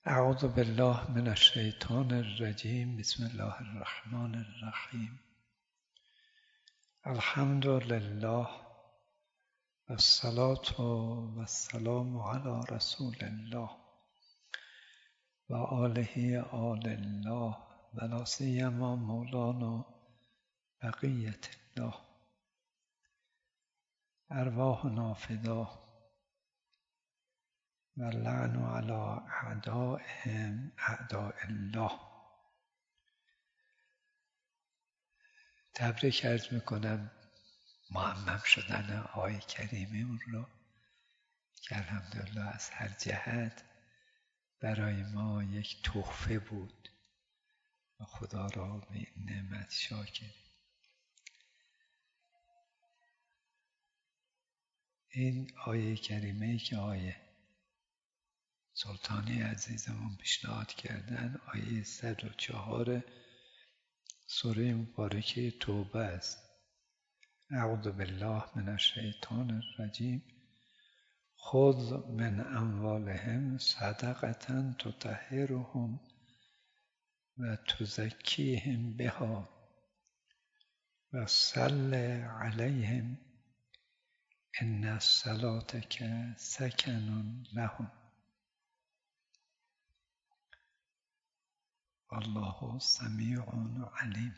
اعوذ بالله من الشیطان الرجیم. بسم الله الرحمن الرحیم. الحمد لله والصلاة والسلام علی رسول الله و آله آل الله و لا سیما مولانا بقیة الله. ارواحنا فدا و اللعن علی اعدائهم اعداء الله. تبریک عرض میکنم معمم شدن آقای کریمی اون رو که الحمدلله از هر جهت برای ما یک تحفه بود و خدا را به این نعمت شاکریم. این آیه کریمه‌ای که آیه سلطانی عزیزمون پیشنهاد کردن آیه 104 سوره مبارکه توبه است. اعوذ بالله من الشیطان الرجیم. خذ من اموالهم صدقة تطهرهم و تزکیهم بها و صل علیهم ان صلاتک سکن لهم الله سمیع علیم.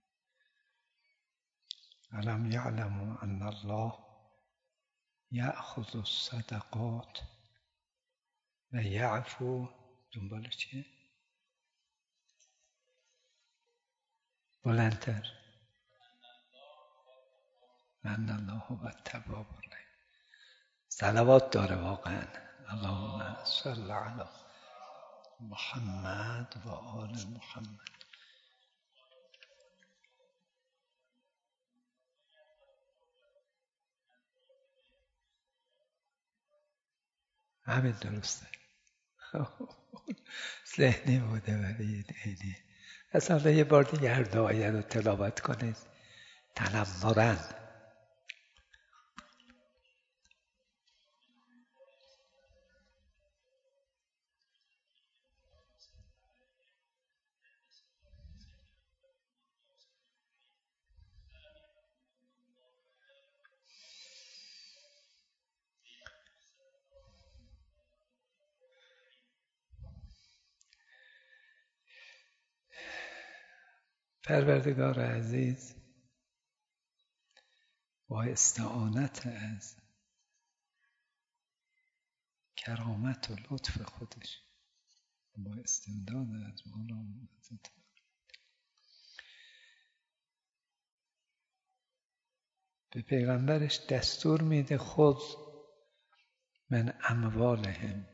الم یعلموا ان الله یأخذ الصدقات و یعفو. دنبال چیه؟ بلندتر. من الله هو التواب الرحیم. صلوات داره واقعا. اللهم صل علی محمد و آل محمد. همین درسته. ذهنی بوده ولی عینی. اصلا یه بار دیگه هر دعایه رو تلاوت کنید تنمراً. پروردگار عزیز با استعانت از کرامت و لطف خودش با استمداد از مولانا به پیغمبرش دستور میده خذ من اموالهم.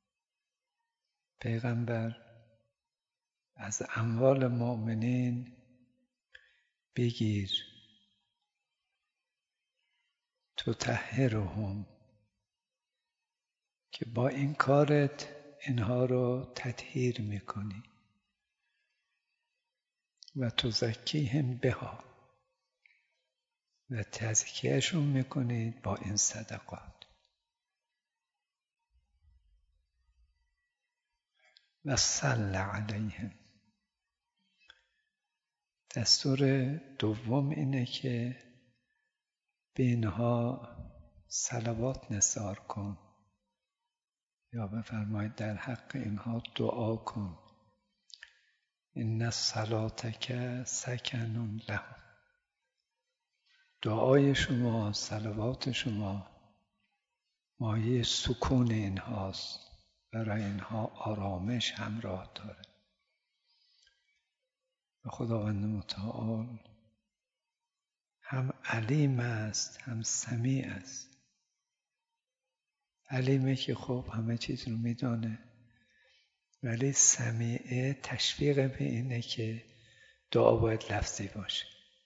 پیغمبر از اموال مؤمنین بگیر تطهرهم که با این کارت اینها رو تطهیر میکنی و تزکیهم بها و تزکیهشون میکنید با این صدقات و صل علیهم. دستور دوم اینه که به اینها صلوات نثار کن یا بفرمایید در حق اینها دعا کن. ان صلاتک سکن لهم. دعای شما، صلوات شما مایه سکون اینهاست، برای اینها آرامش همراه داره. و خداوند متعال هم علیم است هم سمیع است. علیمه که خب همه چیز رو میدانه، ولی سمیعه تشویق به اینه که دعا باید لفظی باشه.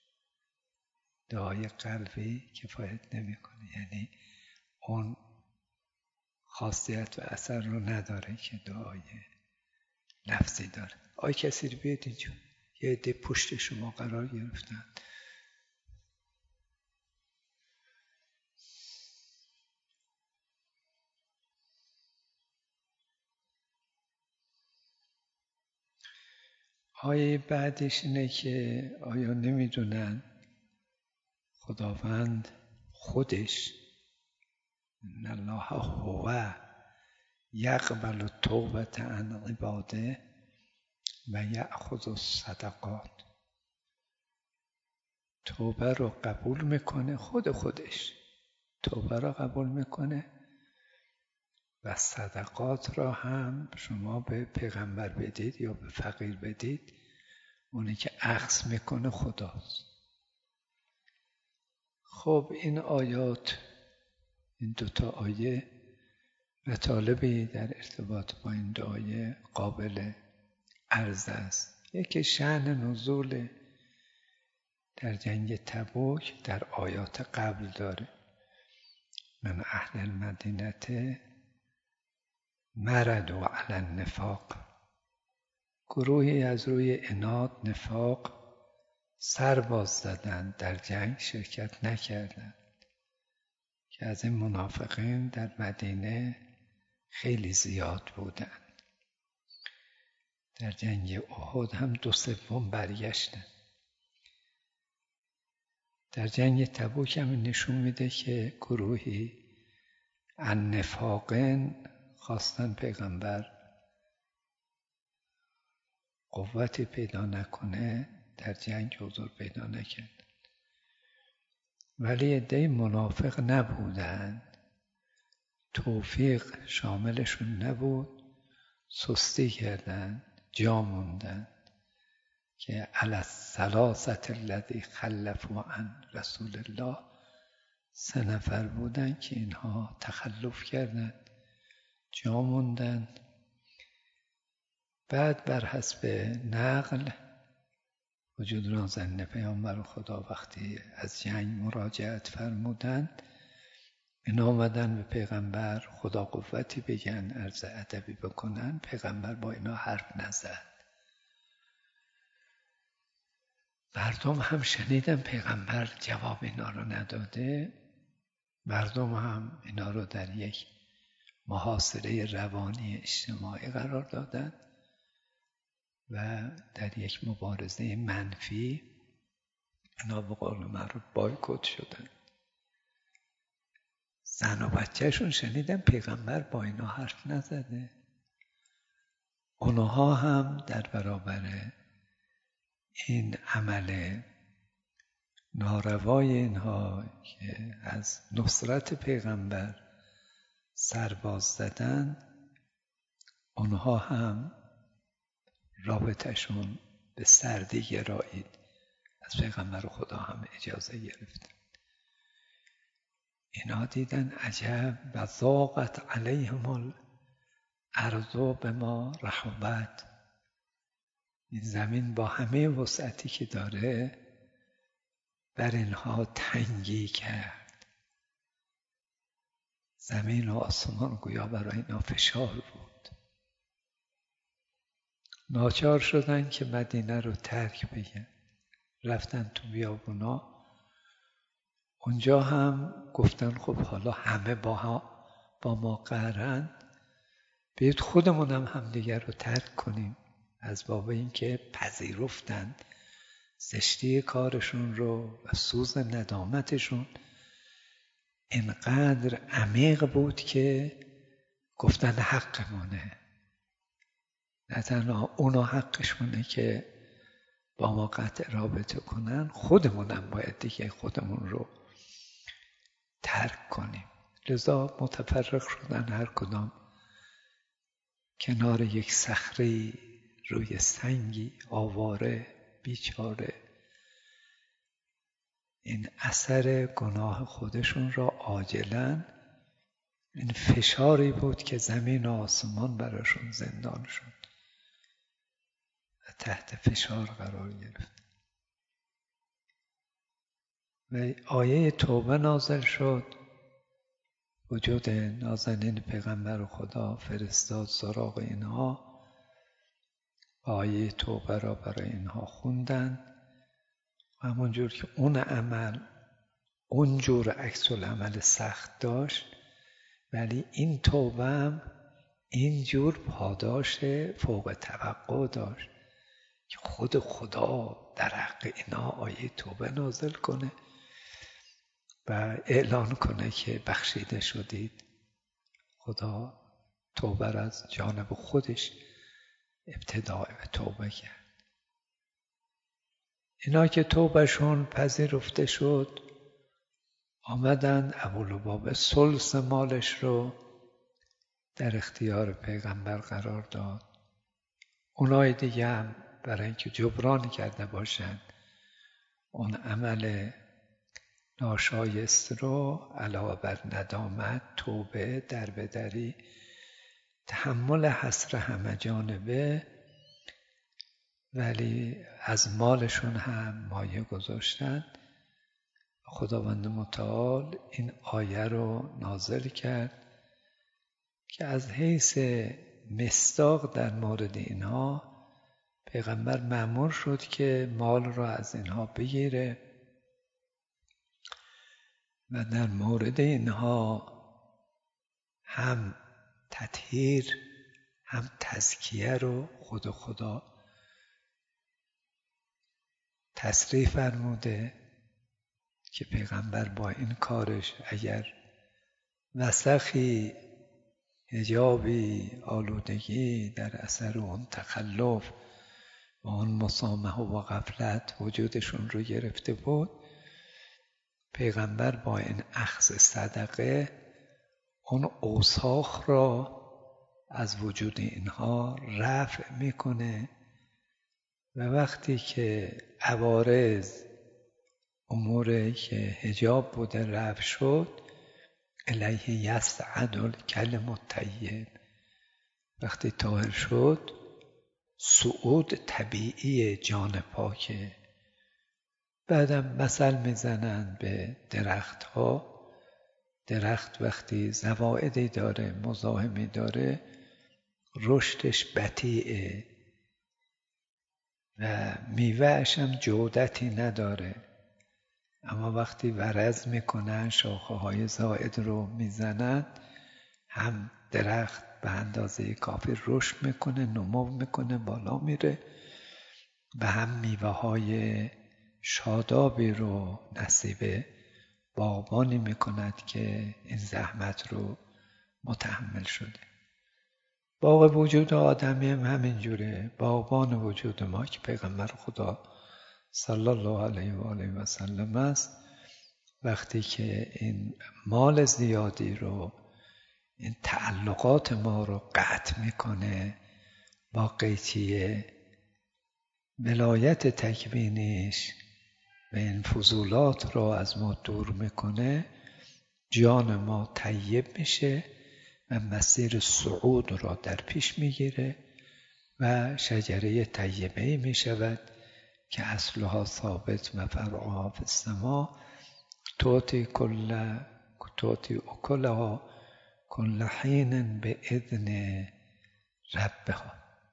دعای قلبی کفایت نمیکنه، یعنی اون خاصیت و اثر رو نداره که دعای لفظی داره. آی کسی رو بیاد اینجا، یه عده پشت شما قرار گرفتن. آیه بعدش اینه که آیا نمیدونن خداوند خودش ان الله هو یقبل التوبة عن عباده و یأخذ الصدقات، توبه رو قبول میکنه، خودش توبه رو قبول میکنه و صدقات را هم شما به پیغمبر بدید یا به فقیر بدید، اونی که اخذ میکنه خداست. خب این آیات، این دوتا آیه مطالبی در ارتباط با این دو آیه قابل عرض است. یکی شأن نزول در جنگ تبوک در آیات قبل داره. من اهل المدینه مردوا علی النفاق، گروهی از روی عناد نفاق سر باز زدند، در جنگ شرکت نکردند، که از این منافقین در مدینه خیلی زیاد بودند. در جنگ احد هم 2/3 برگشتند. در جنگ تبوک هم نشون میده که گروهی النفاقین خواستن پیغمبر قوتی پیدا نکنه، در جنگ حضور پیدا نکرد. ولی عده منافق نبودند، توفیق شاملشون نبود، سستی کردند، جا موندند که علی الثلاثة الذی خلفوا عن رسول الله، 3 نفر بودند که اینها تخلف کردند، جا موندند. بعد بر حسب نقل وجود نازنین پیامبر خدا وقتی از جنگ مراجعت فرمودند، اینا آمدن به پیغمبر خدا قوتی بگن، عرض ادبی بکنن. پیغمبر با اینا حرف نزد. مردم هم شنیدن پیغمبر جواب اینا رو نداده، مردم هم اینا رو در یک محاصره روانی اجتماعی قرار دادن و در یک مبارزه منفی اینا به قول معروف بایکوت شدن. زن و بچهشون شنیدن پیغمبر با اینا حرف نزده. اونها هم در برابر این عمل ناروای اینها که از نصرت پیغمبر سرباز زدن، اونها هم رابطهشون به سردی گرایید، از پیغمبر خدا هم اجازه گرفتن. اینا دیدن عجب و ضاقت علیهم الارض بما رحبت، این زمین با همه وسعتی که داره بر اینها تنگی کرد. زمین و آسمان گویا برای اینا فشار بود. ناچار شدن که مدینه رو ترک بگن، رفتن تو بیابونا. اونجا هم گفتن خب حالا همه با ما قهرند، بیاید خودمون هم همدیگر رو ترک کنیم. از باب اینکه پذیرفتن زشتی کارشون رو و سوز ندامتشون اینقدر عمیق بود که گفتن حقمونه. نه تنها اونا حقشونه که با ما قطع رابطه کنن، خودمونم باید دیگه خودمون رو ترک کنیم. لذا متفرق شدن، هر کدام کنار یک صخره روی سنگی، آواره، بیچاره. این اثر گناه خودشون را عاجلاً، این فشاری بود که زمین و آسمان براشون زندان شد و تحت فشار قرار گرفت. و آیه توبه نازل شد، وجود نازنین پیغمبر خدا فرستاد سراغ اینها، آیه توبه را برای اینها خوندن. همونجور که اون عمل اونجور عکس العمل سخت داشت، ولی این توبه هم اینجور پاداش فوق توقع داشت. که خود خدا در حق اینا آیه توبه نازل کنه و اعلان کنه که بخشیده شدید. خدا توبه را از جانب خودش ابتداء به توبه کرد. اینا که توبهشون پذیرفته شد آمدن ابولبابه ثلث مالش رو در اختیار پیغمبر قرار داد. اونای دیگه هم برای اینکه جبران کرده باشند اون عمل ناشایست رو علاوه بر ندامت، توبه، دربدری، تحمل حسره همه جانبه، ولی از مالشون هم مایه گذاشتن. خداوند متعال این آیه رو نازل کرد که از حیث مصداق در مورد اینها پیغمبر مأمور شد که مال را از اینها بگیره و در مورد اینها هم تطهیر هم تزکیه رو خود خدا تصریح فرموده که پیغمبر با این کارش اگر وسخی، حجابی، آلودگی در اثر اون تخلف و اون مسامحه و غفلت وجودشون رو گرفته بود، پیغمبر با این اخذ صدقه اون اوساخ را از وجود اینها رفع میکنه و وقتی که عوارض، اموری که حجاب بوده رفع شد، الیه یصعد الکلم الطیب، وقتی طاهر شد صعود طبیعی جان پاکه. بعدم مثل میزنن به درختها. درخت وقتی زوائدی داره، مزاحمی داره، رشدش بطیئه و میوهش هم جودتی نداره، اما وقتی ورز میکنن، شاخه های زائد رو میزنن، هم درخت به اندازه کافی رشد میکنه، نمو میکنه، بالا میره و هم میوه های شادابی رو نصیب باغبانی میکند که این زحمت رو متحمل شده. باغ وجود آدمی هم همینجوره. باغبان وجود ما که پیغمبر خدا صلی الله علیه و آله و سلم است، وقتی که این مال زیادی رو، این تعلقات ما رو قطع میکنه با قیچیه، ولایت تکوینیش و این فضولات رو از ما دور میکنه، جان ما طیب میشه و مسیر صعود را در پیش میگیره و شجره طیبه‌ای میشود که اصلها ثابت و فرعها فی السما، تؤتی اکلها کل حین باذن ربها.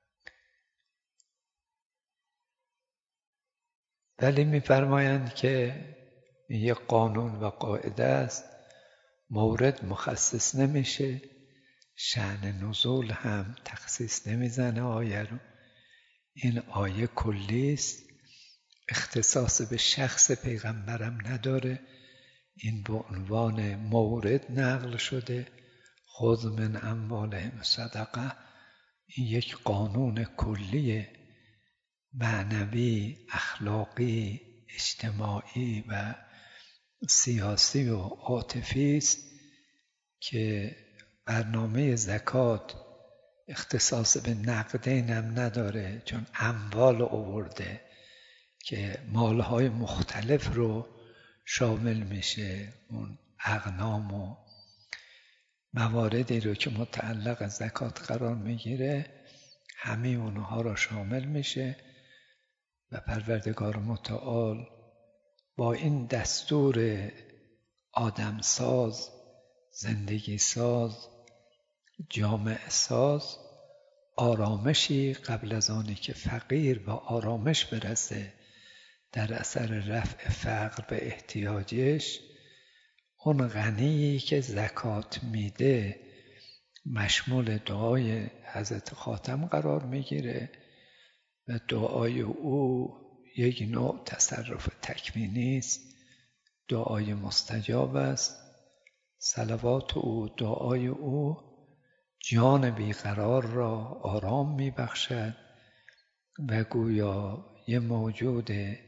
ولی میفرمایند که یه قانون و قاعده است، مورد مخصص نمیشه، شأن نزول هم تخصیص نمیزنه آیه رو. این آیه کلی است، اختصاص به شخص پیغمبرم نداره، این به عنوان مورد نقل شده. خذ من اموالهم صدقه، این یک قانون کلی معنوی، اخلاقی، اجتماعی و سیاسی و عاطفی است که برنامه زکات اختصاص به نقدین هم نداره، چون اموال آورده که مالهای مختلف رو شامل میشه. اون اغنام و مواردی رو که متعلق زکات قرار میگیره همه اونها رو شامل میشه و پروردگار متعال با این دستور آدم ساز، زندگی ساز، جامعه ساز، آرامشی قبل از آنی که فقیر به آرامش برسه در اثر رفع فقر به احتیاجش، اون غنی که زکات میده مشمول دعای حضرت خاتم قرار میگیره و دعای او یک نوع تصرف تکوینی است، دعای مستجاب است. صلوات او، دعای او جان بیقرار را آرام میبخشد و گویا یه موجود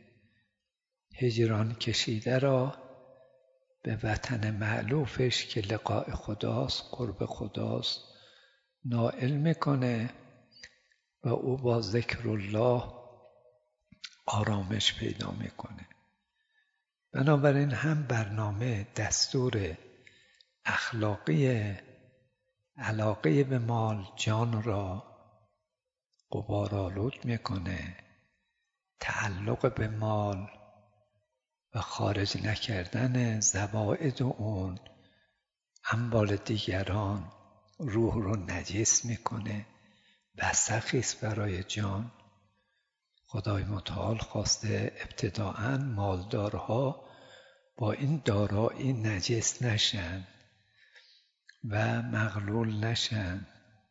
هجران کشیده را به وطن مألوفش که لقاء خداست، قرب خداست نائل میکنه و او با ذکر الله آرامش پیدا میکنه. بنابراین هم برنامه دستور اخلاقی علاقه به مال جان را غبارآلود میکنه، تعلق به مال و خارج نکردن زوائد اون اموال دیگران روح رو نجس میکنه، وسخی است برای جان. خدای متعال خواسته ابتداءً مالدارها با این دارایی نجس نشن و مغلول نشن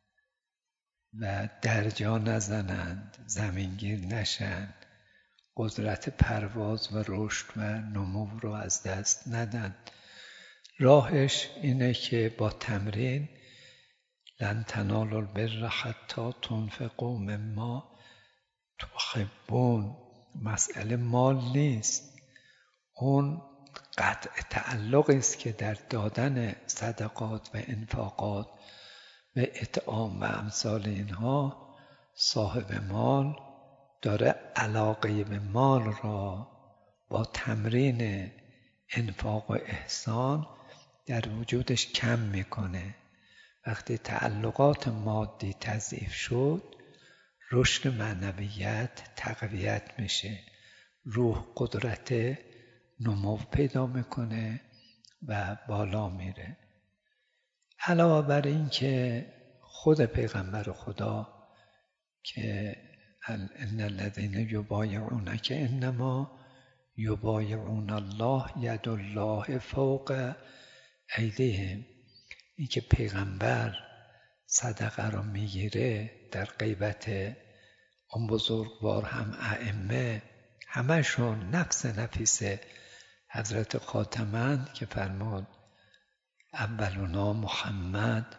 و درجا نزنند، زمینگیر نشن، قدرت پرواز و رشد و نمو رو از دست ندن. راهش اینه که با تمرین لن تنالوا البر حتی تنفقوا مما تحبون، مسئله مال نیست، اون قطع تعلقی است که در دادن صدقات و انفاقات و اطعام و امثال اینها صاحب مال داره علاقه به مال را با تمرین انفاق و احسان در وجودش کم میکنه. وقتی تعلقات مادی تضعیف شد، رشد معنویت تقویت میشه، روح قدرت نمو پیدا میکنه و بالا میره. علاوه بر این که خود پیغمبر خدا که ان الذین یبایعونک انما یبایعون الله ید الله فوق ایدیهم، این که پیغمبر صدقه را میگیره در غیبت اون بزرگوار هم ائمه، همشون نفس نفیس حضرت خاتمند که فرمود اولنا محمد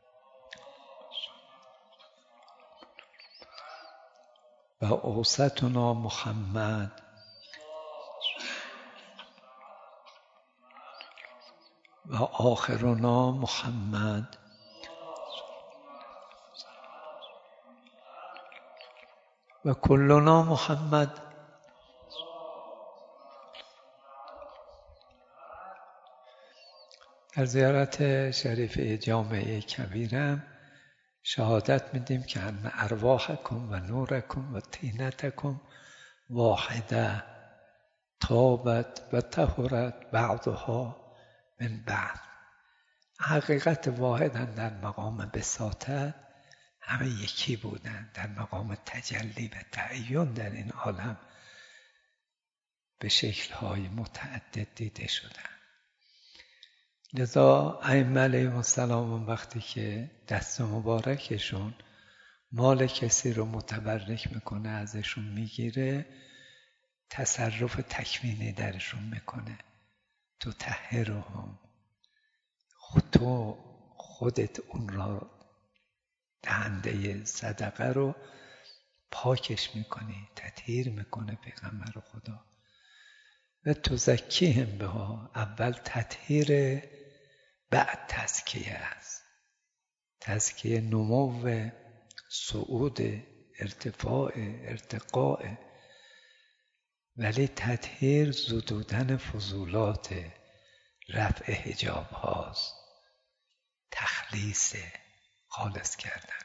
و اوسطنا محمد و آخرنا محمد و کلنا محمد. در زیارت شریفه جامعه کبیرم شهادت میدیم که ان ارواحکم و نورکم و طینتکم واحده طابت و طهرت بعضها من بعض. حقیقت واحدن در مقام بساطت، همه یکی بودن، در مقام تجلی و تعین در این عالم به شکل‌های متعدد دیده شدن. لذا ائمه علیهم السلام وقتی که دست مبارکشون مال کسی رو متبرک میکنه، ازشون میگیره، تصرف تکوینی درشون میکنه. تو طهرهم، تو خودت اون را دهنده صدقه رو پاکش میکنی، تطهیر میکنه پیغمبر خدا. و تزکیهم بها، اول تطهیر بعد تزکیه است، تزکیه نمو، صعود، ارتفاع، ارتقاء، ولی تطهیر زدودن فضولات، رفع حجاب هاست، تخلیص، خالص کردن.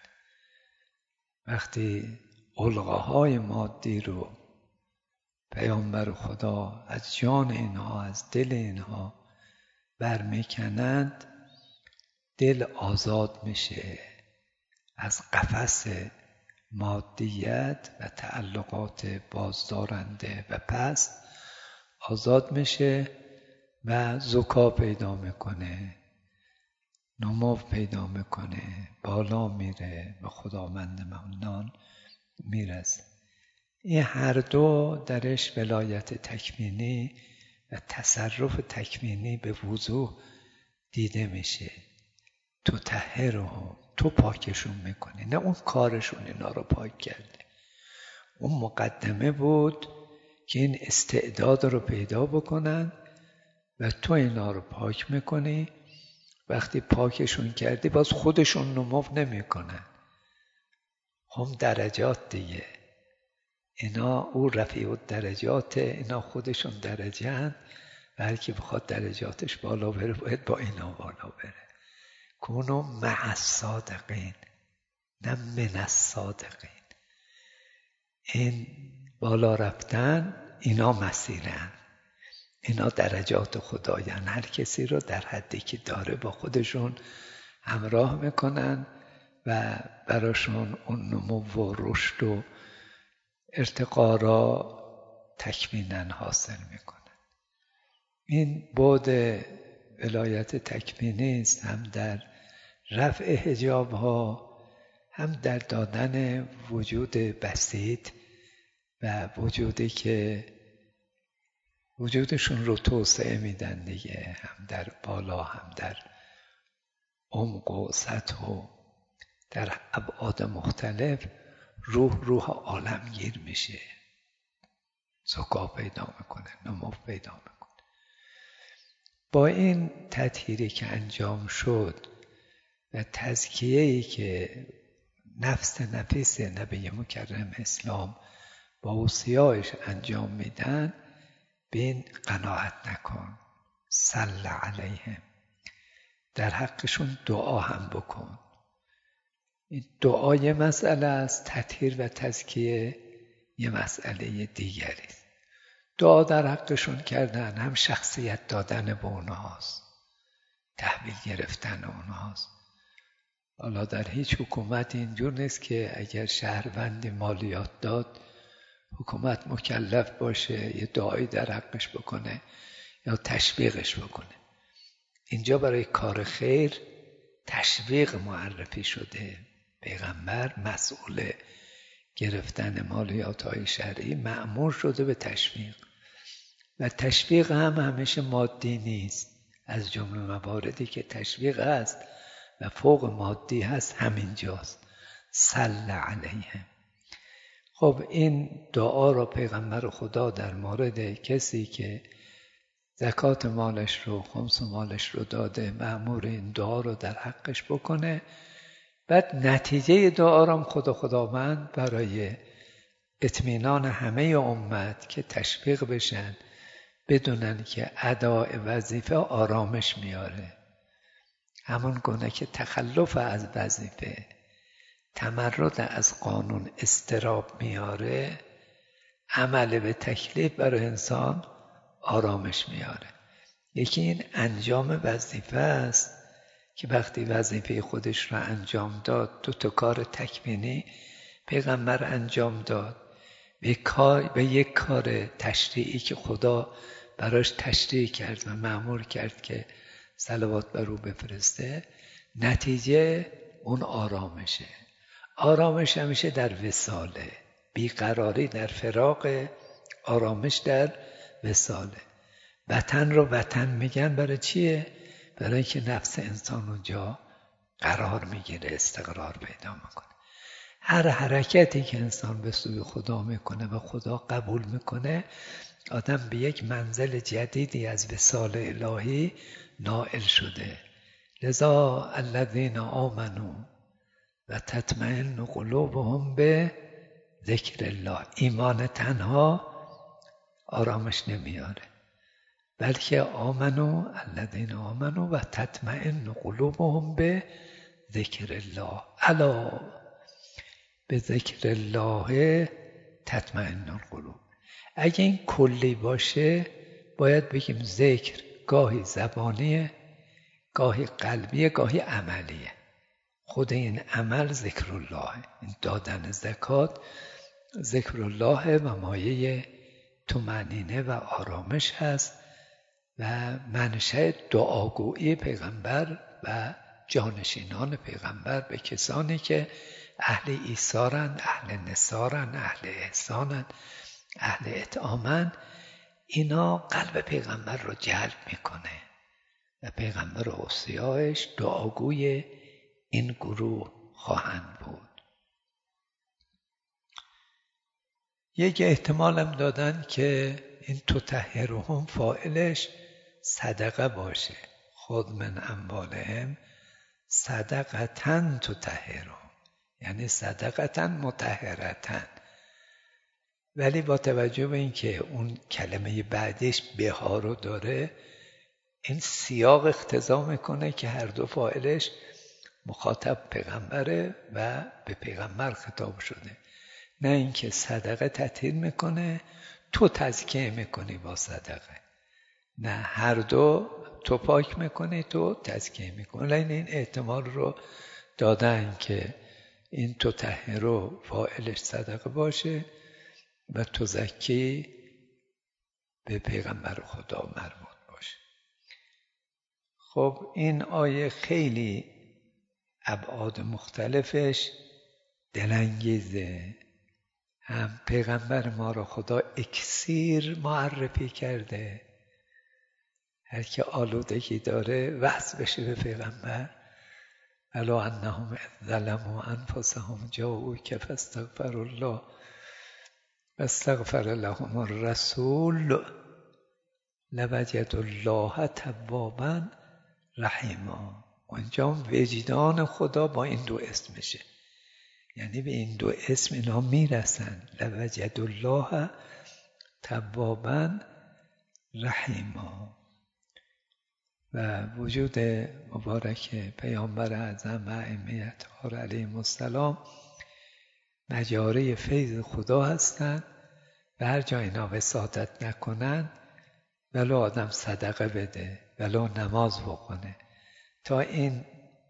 وقتی علقه‌های مادی رو پیامبر خدا از جان اینها، از دل اینها برمیکنند، دل آزاد میشه از قفس مادیت و تعلقات بازدارنده و پست، آزاد میشه و زکا پیدا میکنه، نمو پیدا میکنه، بالا میره، به خداوند منان میرسه. این هر دو درش ولایت تکوینی و تصرف تکوینی به وضوح دیده میشه. تو طهرهم، تو پاکشون میکنی، نه اون کارشون اینا رو پاک کرده. اون مقدمه بود که این استعداد رو پیدا بکنن و تو اینا رو پاک میکنی. وقتی پاکشون کردی باز خودشون نمو نمیکنن، هم درجات دیگه. اینا او رفیع الدرجات، اینا خودشون درجه هن و هر کی بخواد درجاتش بالا بره باید با اینا بالا بره. کونو مع الصادقین نه من الصادقین. این بالا رفتن اینا مسیرن، اینا درجات خدایان. هر کسی رو در حدی که داره با خودشون همراه میکنن و براشون اون نمو و رشد و ارتقا را تکوینا حاصل میکنن. این بعد ولایت تکوینی است، هم در رفع حجاب ها، هم در دادن وجود بسیط و وجودی که وجودشون رو توسعه میدن دیگه، هم در بالا هم در عمق و سطح و در ابعاد مختلف. روح عالمگیر میشه، زکا پیدا میکنه، نمو پیدا میکنه. با این تطهیری که انجام شد و تزکیه‌ای که نفس نفیس نبی مکرم اسلام با اوصیاش انجام میدن، به این قناعت نکن. صل علیهم، در حقشون دعا هم بکن. این دعا یه مسئله است، تطهیر و تزکیه یه مسئله دیگری است. دعا در حقشون کردن هم شخصیت دادن به اونهاست، تحویل گرفتن اونهاست. حالا در هیچ حکومت اینجور نیست که اگر شهروندی مالیات داد حکومت مکلف باشه یه دعایی در حقش بکنه یا تشویقش بکنه. اینجا برای کار خیر تشویق معرفی شده. پیغمبر مسئول گرفتن مالیات‌های شرعی مأمور شده به تشویق و تشویق هم همیشه مادی نیست. از جمله مواردی که تشویق است و فوق مادی هست همینجاست. صل علیهم. خب این دعا را پیغمبر خدا در مورد کسی که زکات مالش رو، خمس مالش رو داده، مأمور این دعا رو در حقش بکنه. بعد نتیجه دعا را خداوند برای اطمینان همه امت که تشویق بشن، بدونن که اداء وظیفه آرامش میاره. همون گونه که تخلف از وظیفه، تمرد از قانون اضطراب میاره، عمل به تکلیف برای انسان آرامش میاره. یکی این انجام وظیفه است که وقتی وظیفه خودش را انجام داد، دو تا کار تکوینی پیغمبر انجام داد به یک کار تشریعی که خدا براش تشریع کرد و مأمور کرد که صلوات بر او بفرسته. نتیجه اون آرامشه. آرامش همیشه در وصاله، بیقراری در فراق، آرامش در وصاله. وطن رو وطن میگن برای چیه؟ برای اینکه نفس انسان اونجا قرار میگیره، استقرار پیدا میکنه. هر حرکتی که انسان به سوی خدا میکنه و خدا قبول میکنه، آدم به یک منزل جدیدی از وصال الهی نائل شده. لذا الذین آمنوا و تطمئن قلوبهم به ذکر الله. ایمان تنها آرامش نمیاره، بلکه آمنو الذین آمنوا و تطمئن قلوبهم به ذکر الله. الا به ذکر الله تطمئن القلوب. اگه این کلی باشه باید بگیم ذکر گاهی زبانیه، گاهی قلبیه، گاهی عملیه. خود این عمل ذکر الله، این دادن زکات ذکر الله و مایه طمأنینه و آرامش هست و منشأ دعاگویی پیغمبر و جانشینان پیغمبر به کسانی که اهل ایثارن، اهل نثارن، اهل احسانن، اهل اطعامن. اینا قلب پیغمبر رو جلب میکنه و پیغمبر و اوصیاش دعاگوی این گروه خواهند بود. یک احتمالم دادن که این تطهرهم فاعلش صدقه باشه، خود من اموالهم صدقتن تطهرهم، یعنی صدقتن مطهرتن. ولی با توجه به اینکه اون کلمه بعدش بها رو داره، این سیاق اقتضا میکنه که هر دو فاعلش مخاطب پیغمبره و به پیغمبر خطاب شده، نه اینکه صدقه تطهیر میکنه تو تزکیه میکنی با صدقه، نه هر دو تو پاک میکنی تو تزکیه میکنی. این احتمال رو دادن که این تطهر فاعلش صدقه باشه و تزکی به پیغمبر خدا مربوط باشه. خب این آیه خیلی ابعاد مختلفش دلانگیزه. هم پیغمبر ما رو خدا اکسیر معرفی کرده، هر که آلودگی داره وصل بشه به پیغمبر. ولو انهم اذ ظلموا انفسهم جاءوک فاستغفروا الله واستغفر لهم الرسول لوجدوا الله توابا رحیما. اونجا وجدان خدا با این دو اسمشه، یعنی به این دو اسم اینا میرسن، لوجدوا الله توابا رحیما. و وجود مبارک پیامبر اعظم و ائمه اطهار علیهم السلام مجاری فیض خدا هستند و هر جا اینا وساطت نکنن، ولو آدم صدقه بده، ولو نماز بکنه، تا این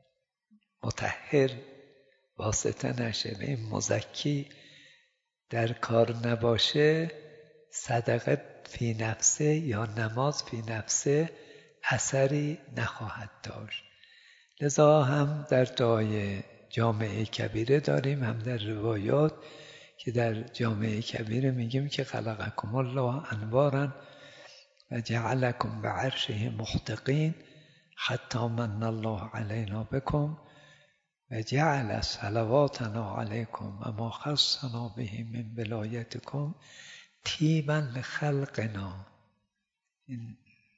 مطهر واسطه نشه و این مزکی در کار نباشه، صدقه فی نفسه یا نماز فی نفسه اثری نخواهد داشت. لذا هم در دعای جامعه کبیره داریم، هم در روایات که در جامعه کبیره میگیم که خلقکم الله انوارا و جعلکم به عرشه محتقین حتی من الله علینا بکم و جعل صلواتنا علیکم و ما خصنا به من ولایتکم طیبا لخلقنا. این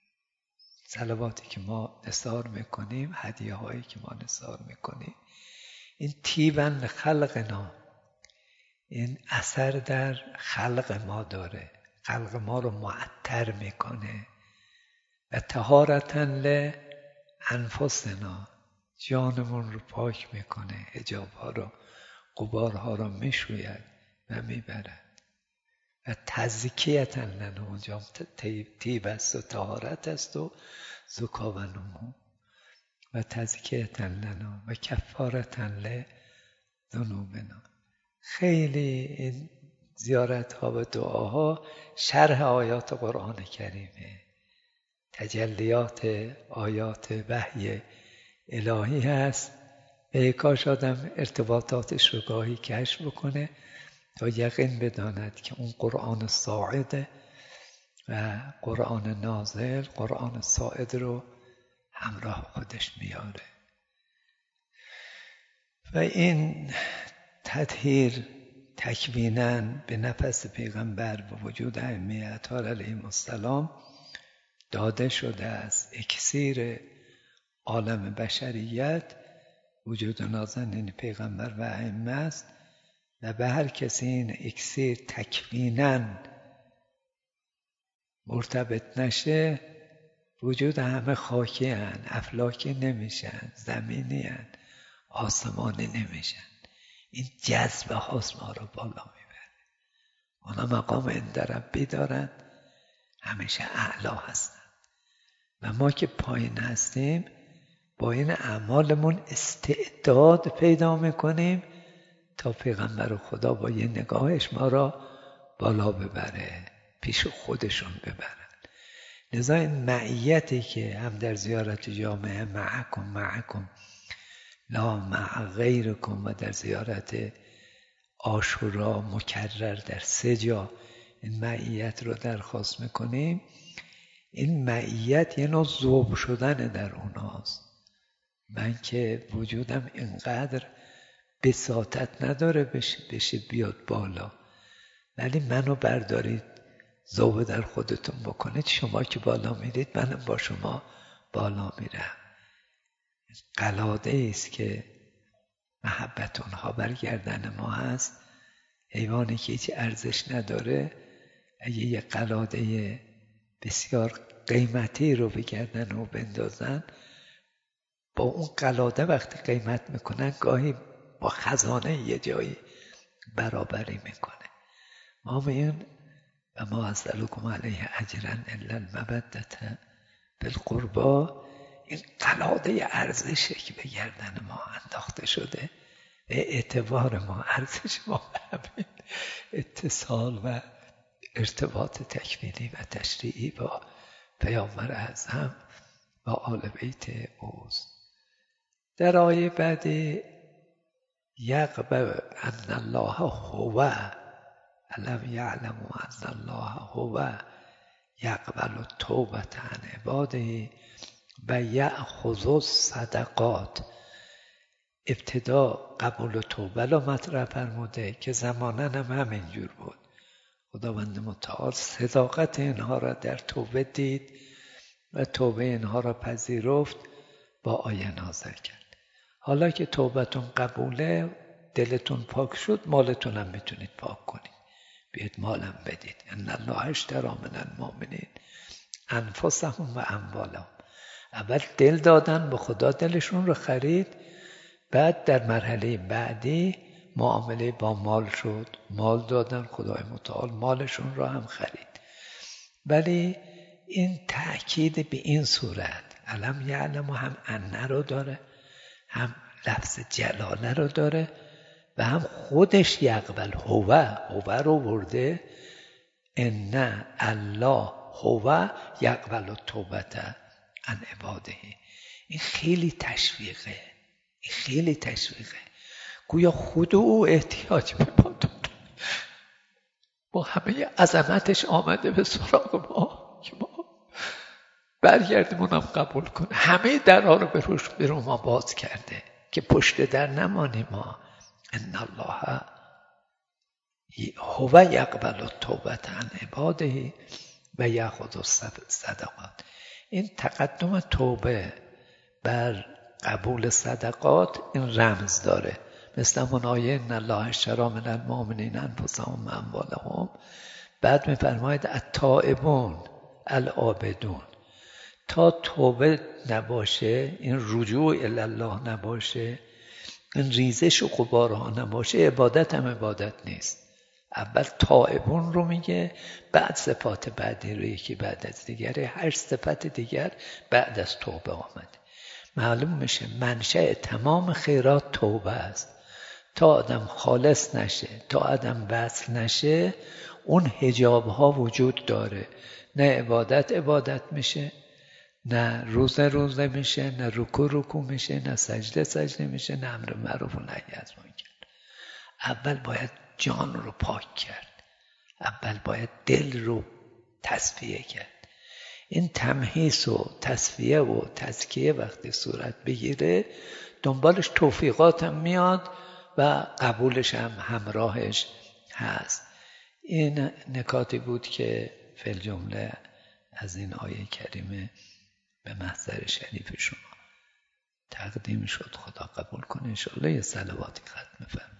صلواتی که ما نثار میکنیم، هدیه هایی که ما نثار میکنیم، این طیبا لخلقنا، این اثر در خلق ما داره، خلق ما رو معطر میکنه. و طهارتا لانفسنا، جانمون رو پاک میکنه، حجاب ها رو، غبارها رو میشوید و میبرد. و تزکیتا لنا، اونجا طیب است و طهارت است و زکا و نمو. و تزکیتا لنا و کفارتا لذنوبنا. خیلی این زیارت ها و دعاها شرح آیات قرآن کریمه، تجلیات آیات وحی الهی هست. به کاش آدم ارتباطاتش رو گاهی کشف بکنه تا یقین بداند که اون قرآن صاعد و قرآن نازل، قرآن صاعد رو همراه خودش میاره. و این تطهیر تکویناً به نفس پیغمبر و وجود ائمه اطهار علیهم السلام داده شده است. اکسیر عالم بشریت وجود نازنین پیغمبر و ائمه است و به هر کسی این اکسیر تکویناً مرتبط نشه، وجود همه خاکی هن، افلاکی نمیشن، زمینی هن، آسمانی نمیشن. این جذبه هاست ما رو بالا میبره. اونا مقام عند ربی دارن، همیشه اعلا هستن و ما که پایین هستیم با این اعمالمون استعداد پیدا میکنیم تا پیغمبر خدا با یه نگاهش ما را بالا ببره، پیش خودشون ببرن. لذا این معیتی که هم در زیارت جامعه معکم لا مع غیرکم و در زیارت عاشورا مکرر در 3 جا این معیت رو درخواست میکنیم. این معیت یه نوع ذوب شدن در اوناست. من که وجودم اینقدر بساطت نداره بشه بیاد بالا، ولی منو بردارید ذوب در خودتون بکنید، شما که بالا میرید منم با شما بالا میرم. قلاده است که محبت اونها بر گردن ما هست. حیوانی که هیچ ارزش نداره اگه یه قلاده بسیار قیمتی رو به گردن او بندازن، با اون قلاده وقتی قیمت میکنن گاهی با خزانه یه جایی برابری میکنه. ما میگن و ما اسألکم علیه اجرا الا المودة بالقربا. این قلاده ارزشه که به گردن ما انداخته شده، به اعتبار ما، ارزش ما همین اتصال و ارتباط تکوینی و تشریعی با پیامبر اعظم و آل بیت اوست. در آیه بعدی یقبل ان الله هو الم یعلم ان الله هو یقبل التوبة عن عباده و یأخذ الصدقات. ابتدا قبول توبه رو مطرح فرموده که زماناً هم همینجور بود. خداوند متعال صداقت اینها را در توبه دید و توبه اینها را پذیرفت، با آیه نازل کرد. حالا که توبتون قبوله، دلتون پاک شد، مالتون هم میتونید پاک کنید. بیاید مالم بدید. ان الله اشتری من المؤمنین انفسهم و اموالهم. اول دل دادن به خدا، دلشون رو خرید. بعد در مرحله بعدی معامله با مال شد، مال دادن، خدای متعال مالشون را هم خرید. ولی این تأکید به این صورت علم یعلم هم انه رو داره، هم لفظ جلاله رو داره و هم خودش یقبل هو رو ورده. ان الله هو یقبل التوبة عن عباده. این خیلی تشویقه، این خیلی تشویقه. گویا خود او احتیاج به ما داره، با همه عظمتش آمده به سراغ ما که ما برگردیم اونم قبول کنه. همه درها رو به رو ما باز کرده که پشت در نمانیم ما. ان الله هو یقبل التوبة عن عباده و یأخذ الصدقات. این تقدم توبه بر قبول صدقات این رمز داره، مثل همون آیه ان الله اشتری من المؤمنین انفسهم و اموالهم. بعد میفرماید التائبون العابدون. تا توبه نباشه، این رجوع الی الله نباشه، این ریزش و غبارها نباشه، عبادت هم عبادت نیست. اول تائبون رو میگه، بعد صفات بعدی رو یکی بعد از دیگره، 8 صفت دیگر بعد از توبه آمده. معلوم میشه منشأ تمام خیرات توبه است. تا آدم خالص نشه، تا آدم وصل نشه، اون حجاب ها وجود داره. نه عبادت میشه، نه روزه میشه، نه رکوع میشه، نه سجده میشه، نه امر معروف و نهی از منکر. اول باید جان رو پاک کرد، اول باید دل رو تصفیه کرد. این تمحیص و تصفیه و تزکیه وقتی صورت بگیره، دنبالش توفیقات هم میاد و قبولش هم همراهش هست. این نکاتی بود که فی الجمله از این آیه کریمه به محضر شریف شما تقدیم شد. خدا قبول کنه. انشاءالله یه صلواتی ختم فرمایید.